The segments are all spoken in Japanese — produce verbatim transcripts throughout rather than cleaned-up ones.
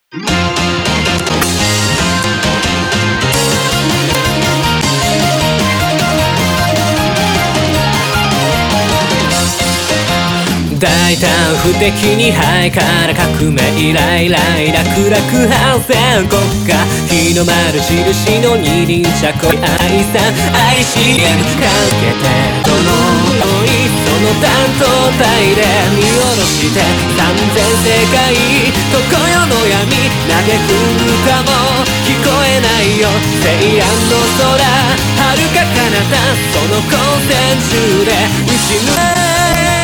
大胆不敵にハイから革命イライライ楽々反戦国家日の丸印の二輪車こい愛さん アイシーエム かけてどのよいその担当体で見下ろして三千世界常世の闇嘆く歌も聞こえないよ西安の空遥か彼方その光線中で打ち抜け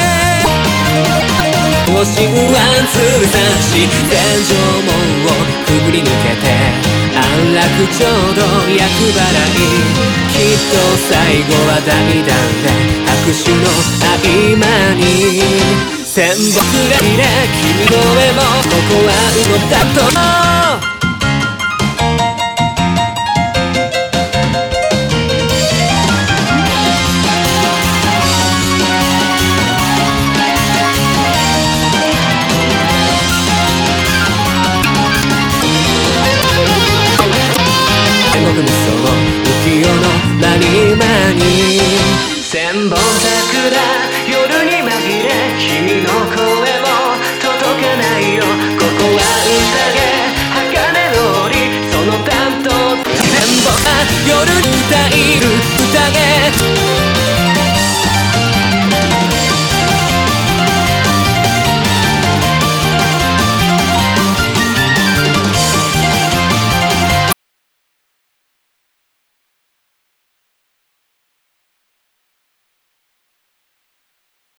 を神話通さし天井門をくぐり抜けて安楽町道厄払いきっと最後は大団で拍手の合間に千木らいで君の上もここは動ったと